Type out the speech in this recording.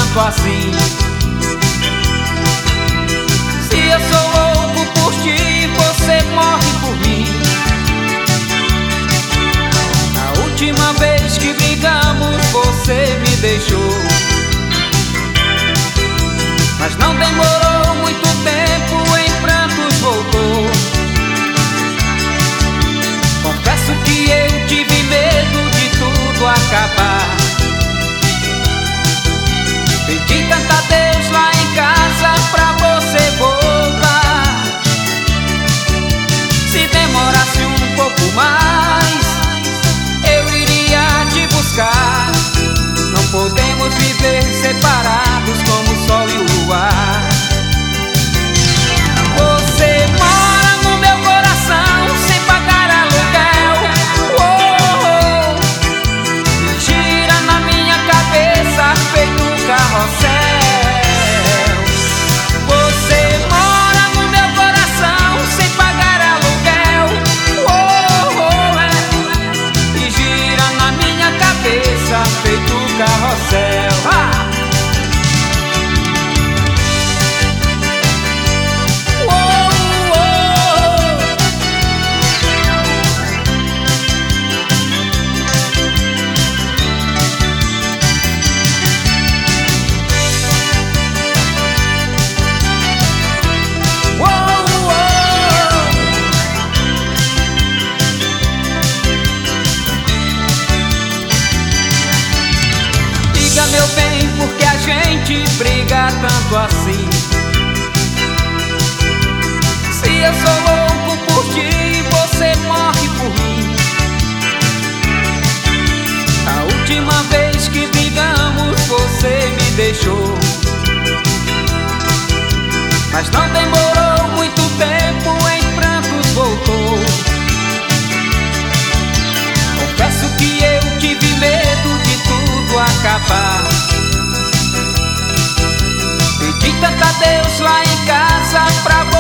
tanto assim. Se eu sou louco por ti, você morre por mim. A última vez que brigamos, você me deixou, mas não demorou muito tempo, em prantos voltou. Confesso que eu tive medo de tudo acabar. Pedi tanto a Deus lá em casa pra você voltar. Se demorasse um pouco mais, eu iria te buscar. Não podemos viver separados como o sol e o luar. Você mora no meu coração sem pagar aluguel. Oh, oh. Gira na minha cabeça feito um carrossel. Você mora no meu coração sem pagar aluguel. Oh, oh, é. E gira na minha cabeça feito um carrossel. Meu bem, porque a gente briga tanto assim? Se eu sou louco por ti, você morre por mim. A última vez que brigamos, você me deixou, mas não demorou muito tempo, em prantos voltou. Confesso que eu tive medo de tudo acabar. Pedi tanto a Deus lá em casa pra você